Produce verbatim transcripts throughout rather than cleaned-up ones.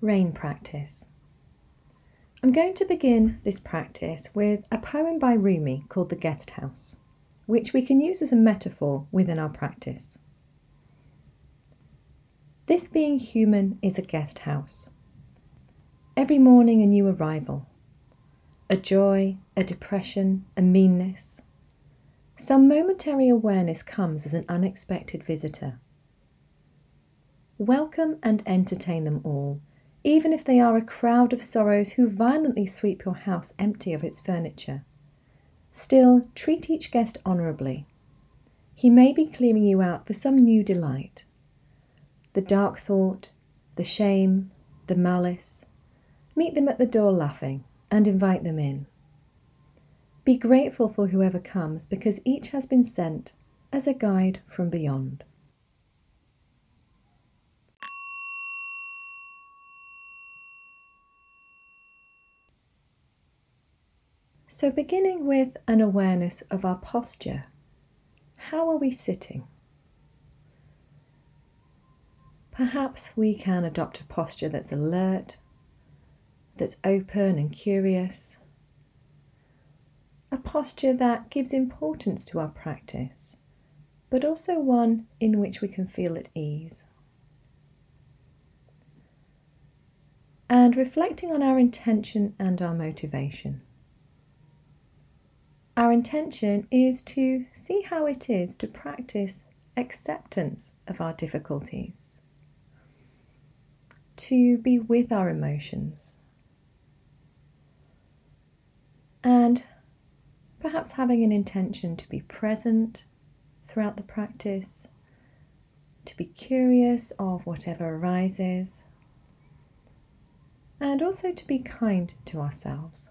Rain practice. I'm going to begin this practice with a poem by Rumi called The Guest House, which we can use as a metaphor within our practice. This being human is a guest house. Every morning a new arrival, a joy, a depression, a meanness. Some momentary awareness comes as an unexpected visitor. Welcome and entertain them all, even if they are a crowd of sorrows who violently sweep your house empty of its furniture. Still, treat each guest honourably. He may be clearing you out for some new delight. The dark thought, the shame, the malice. Meet them at the door laughing and invite them in. Be grateful for whoever comes because each has been sent as a guide from beyond. So beginning with an awareness of our posture, how are we sitting? Perhaps we can adopt a posture that's alert, that's open and curious, a posture that gives importance to our practice, but also one in which we can feel at ease. And reflecting on our intention and our motivation. Our intention is to see how it is to practice acceptance of our difficulties, to be with our emotions, and perhaps having an intention to be present throughout the practice, to be curious of whatever arises, and also to be kind to ourselves.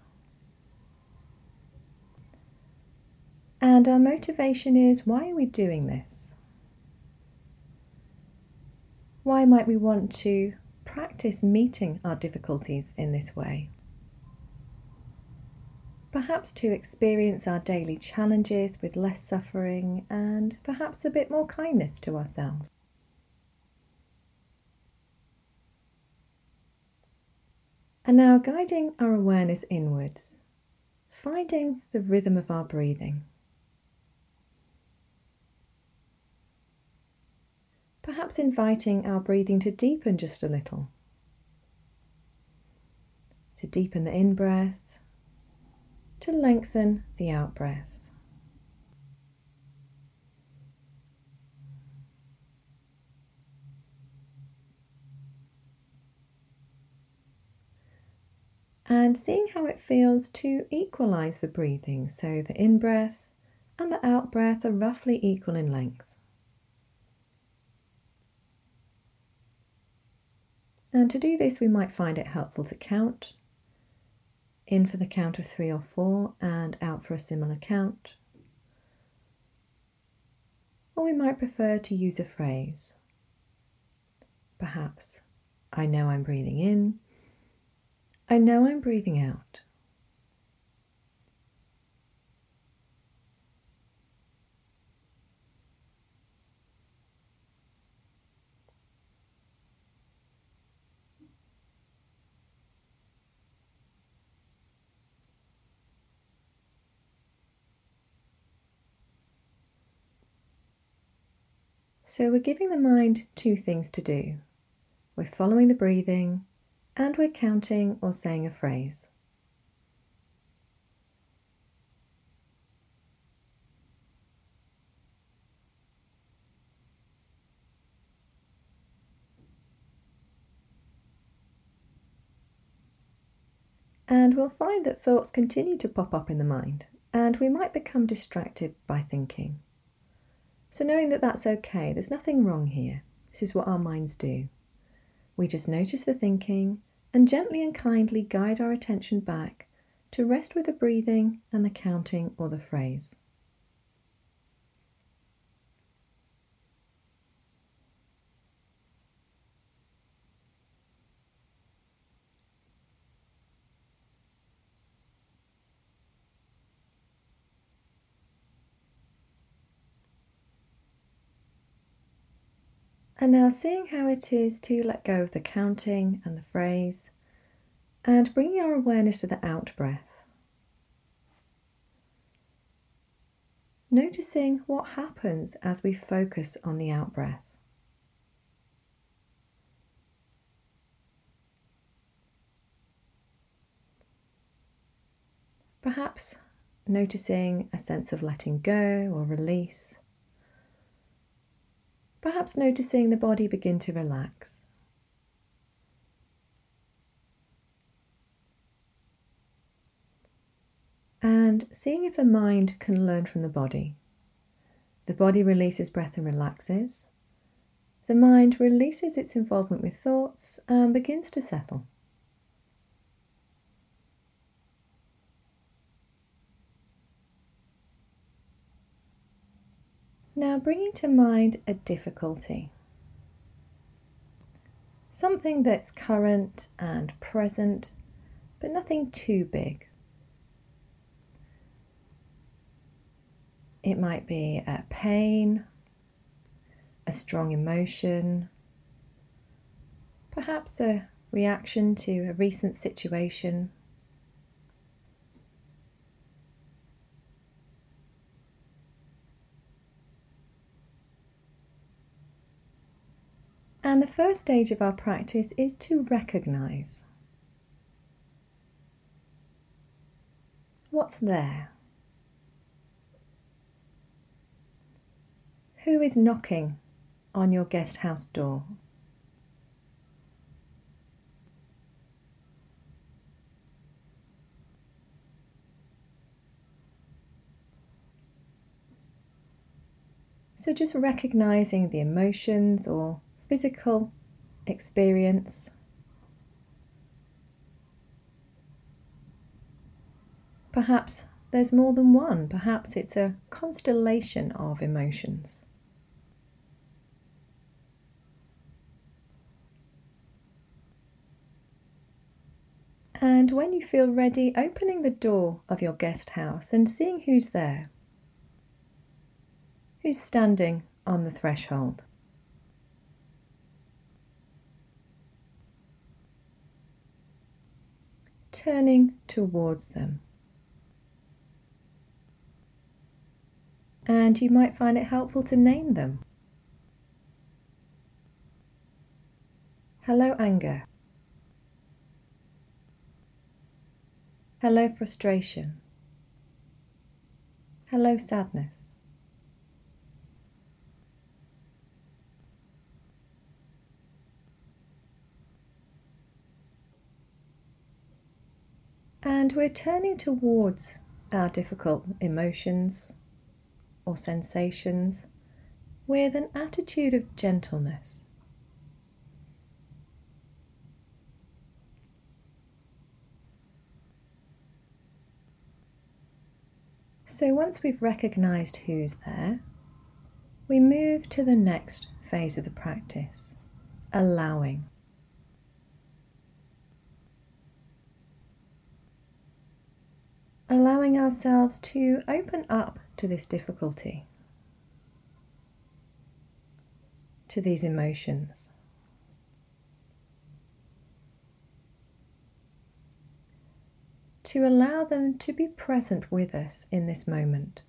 And our motivation is, why are we doing this? Why might we want to practice meeting our difficulties in this way? Perhaps to experience our daily challenges with less suffering and perhaps a bit more kindness to ourselves. And now guiding our awareness inwards, finding the rhythm of our breathing. Perhaps inviting our breathing to deepen just a little. To deepen the in-breath, to lengthen the out-breath. And seeing how it feels to equalize the breathing, so the in-breath and the out-breath are roughly equal in length. And to do this, we might find it helpful to count. In for the count of three or four and out for a similar count. Or we might prefer to use a phrase. Perhaps, I know I'm breathing in. I know I'm breathing out. So we're giving the mind two things to do. We're following the breathing and we're counting or saying a phrase. And we'll find that thoughts continue to pop up in the mind and we might become distracted by thinking. So knowing that that's okay, there's nothing wrong here. This is what our minds do. We just notice the thinking and gently and kindly guide our attention back to rest with the breathing and the counting or the phrase. And now seeing how it is to let go of the counting and the phrase, and bringing our awareness to the out breath. Noticing what happens as we focus on the out breath. Perhaps noticing a sense of letting go or release. Perhaps noticing the body begin to relax. And seeing if the mind can learn from the body. The body releases breath and relaxes. The mind releases its involvement with thoughts and begins to settle. Now bringing to mind a difficulty. Something that's current and present, but nothing too big. It might be a pain, a strong emotion, perhaps a reaction to a recent situation. And the first stage of our practice is to recognize what's there. Who is knocking on your guest house door? So just recognizing the emotions or physical experience. Perhaps there's more than one. Perhaps it's a constellation of emotions. And when you feel ready, opening the door of your guest house and seeing who's there. Who's standing on the threshold. Turning towards them. And you might find it helpful to name them. Hello, anger. Hello, frustration. Hello, sadness. And we're turning towards our difficult emotions or sensations with an attitude of gentleness. So once we've recognized who's there, we move to the next phase of the practice, allowing. Allowing ourselves to open up to this difficulty, to these emotions. To allow them to be present with us in this moment.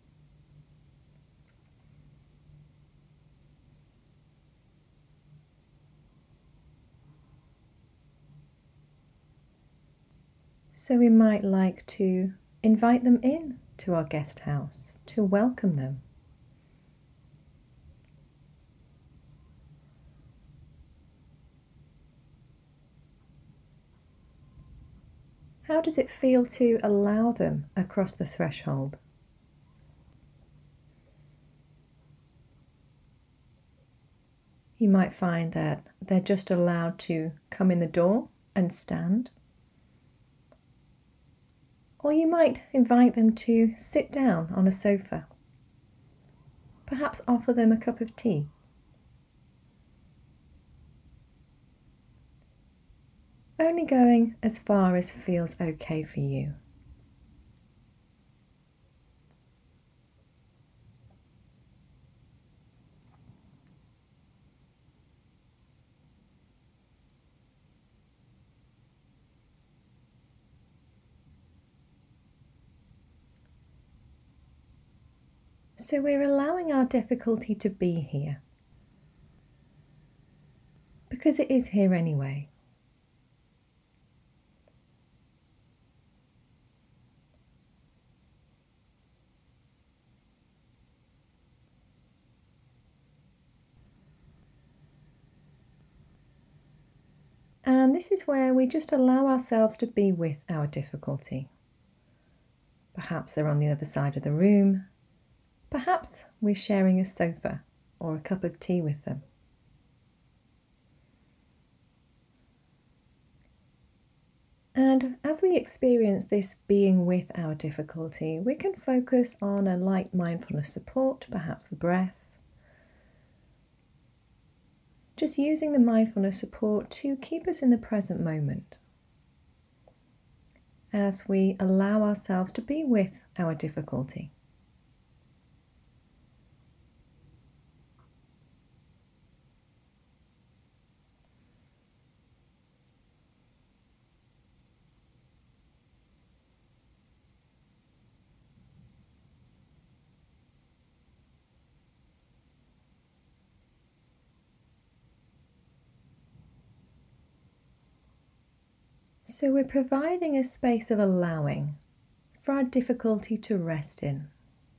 So we might like to invite them in to our guest house, to welcome them. How does it feel to allow them across the threshold? You might find that they're just allowed to come in the door and stand. Or you might invite them to sit down on a sofa. Perhaps offer them a cup of tea. Only going as far as feels okay for you. So we're allowing our difficulty to be here, because it is here anyway. And this is where we just allow ourselves to be with our difficulty. Perhaps they're on the other side of the room. Perhaps we're sharing a sofa or a cup of tea with them. And as we experience this being with our difficulty, we can focus on a light mindfulness support, perhaps the breath. Just using the mindfulness support to keep us in the present moment as we allow ourselves to be with our difficulty. So we're providing a space of allowing for our difficulty to rest in.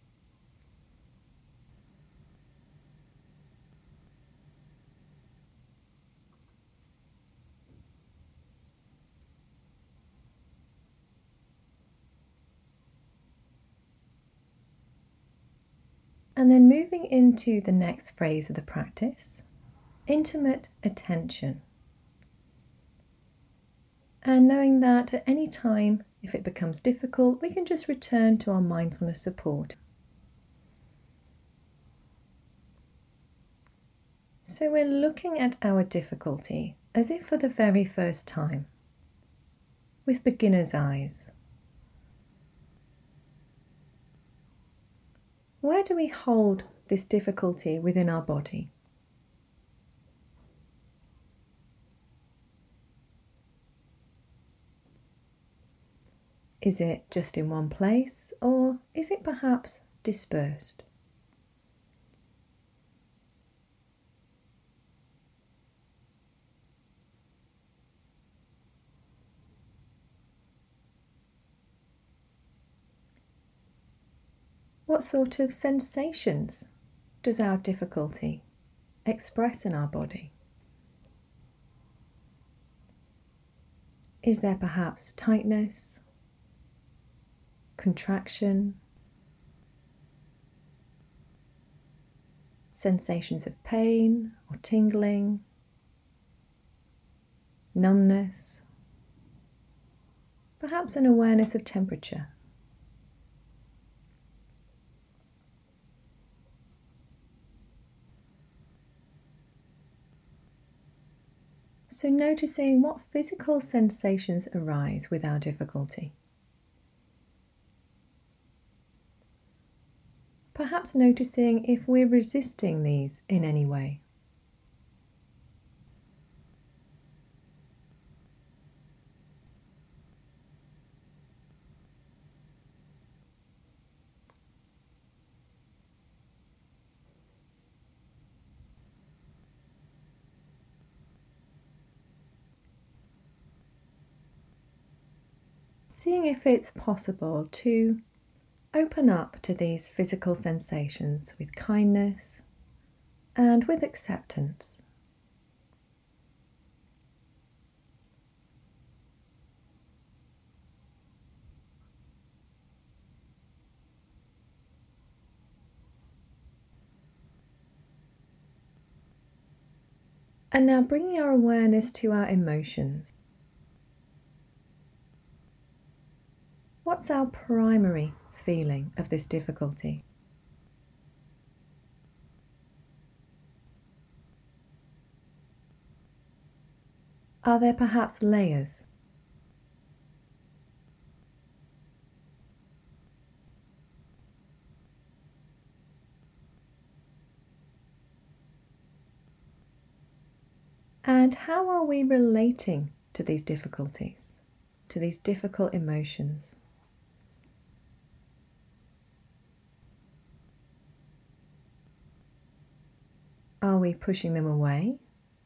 And then moving into the next phase of the practice, intimate attention. And knowing that at any time, if it becomes difficult, we can just return to our mindfulness support. So we're looking at our difficulty as if for the very first time, with beginner's eyes. Where do we hold this difficulty within our body? Is it just in one place, or is it perhaps dispersed? What sort of sensations does our difficulty express in our body? Is there perhaps tightness, contraction, sensations of pain or tingling, numbness, perhaps an awareness of temperature? So noticing what physical sensations arise with our difficulty. Perhaps noticing if we're resisting these in any way. Seeing if it's possible to open up to these physical sensations with kindness and with acceptance. And now bringing our awareness to our emotions. What's our primary feeling of this difficulty? Are there perhaps layers? And how are we relating to these difficulties, to these difficult emotions? Are we pushing them away?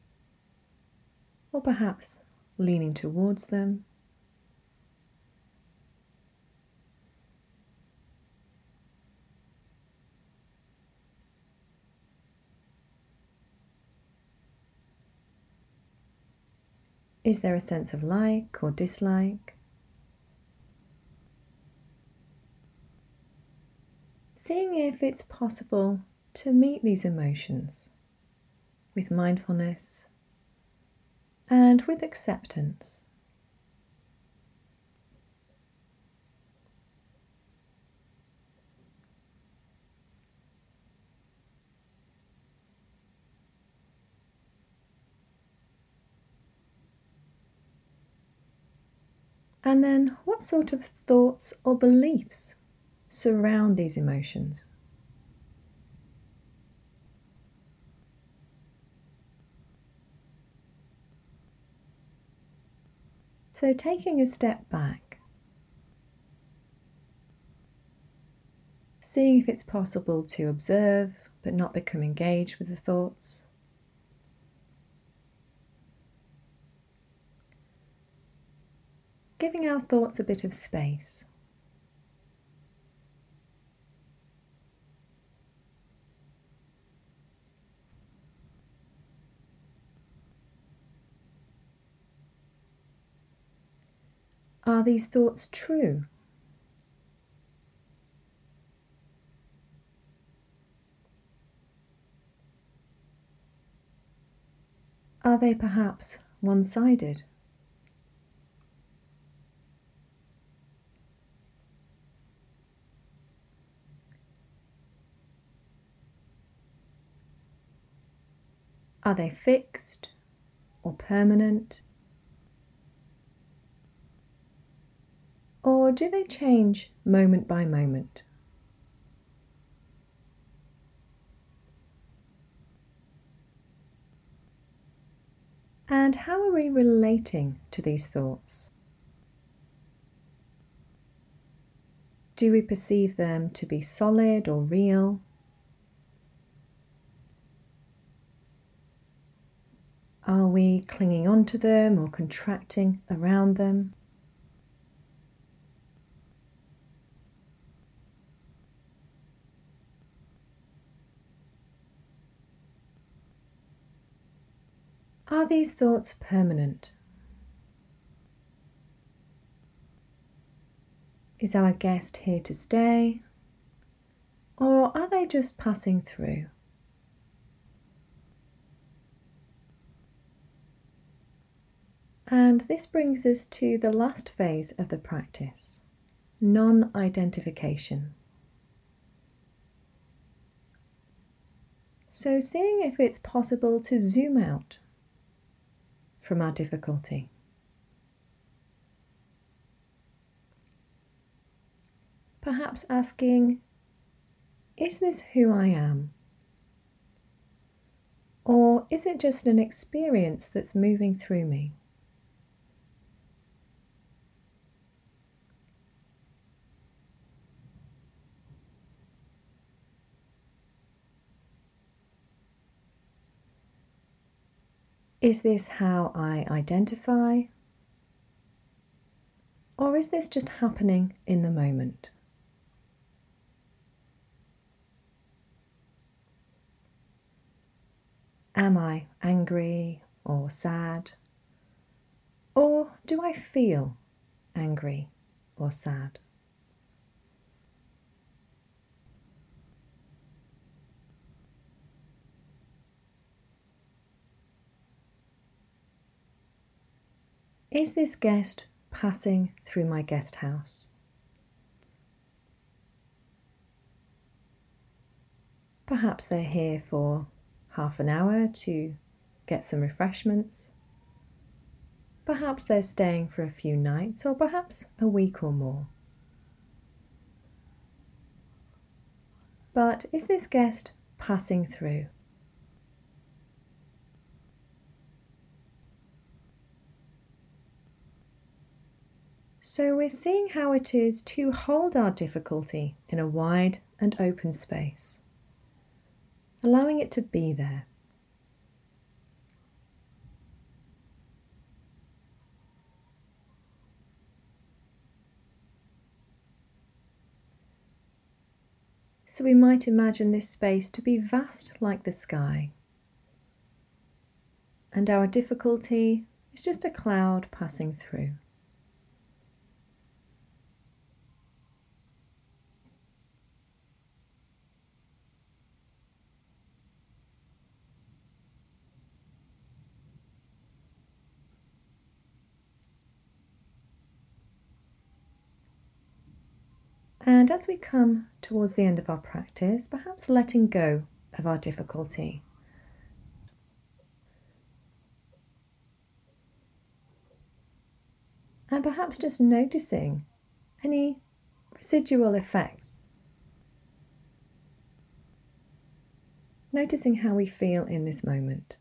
Or perhaps leaning towards them? Is there a sense of like or dislike? Seeing if it's possible to meet these emotions with mindfulness and with acceptance. And then, what sort of thoughts or beliefs surround these emotions? So, taking a step back, seeing if it's possible to observe but not become engaged with the thoughts. Giving our thoughts a bit of space. Are these thoughts true? Are they perhaps one-sided? Are they fixed or permanent? Or do they change moment by moment? And how are we relating to these thoughts? Do we perceive them to be solid or real? Are we clinging onto them or contracting around them? Are these thoughts permanent? Is our guest here to stay? Or are they just passing through? And this brings us to the last phase of the practice, non-identification. So seeing if it's possible to zoom out from our difficulty. Perhaps asking, is this who I am? Or is it just an experience that's moving through me? Is this how I identify? Or is this just happening in the moment? Am I angry or sad? Or do I feel angry or sad? Is this guest passing through my guest house? Perhaps they're here for half an hour to get some refreshments. Perhaps they're staying for a few nights, or perhaps a week or more. But is this guest passing through? So we're seeing how it is to hold our difficulty in a wide and open space, allowing it to be there So we might imagine this space to be vast like the sky, and our difficulty is just a cloud passing through. And as we come towards the end of our practice, perhaps letting go of our difficulty. And perhaps just noticing any residual effects. Noticing how we feel in this moment.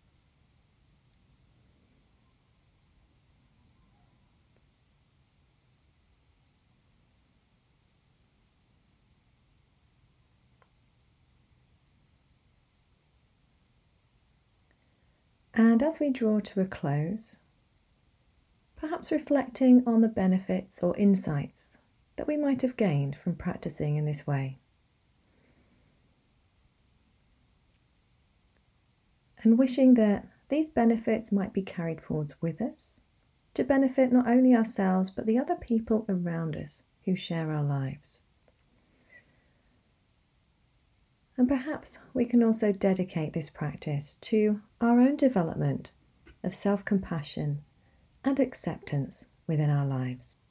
And as we draw to a close, perhaps reflecting on the benefits or insights that we might have gained from practicing in this way. And wishing that these benefits might be carried forwards with us to benefit not only ourselves but the other people around us who share our lives. And perhaps we can also dedicate this practice to our own development of self-compassion and acceptance within our lives.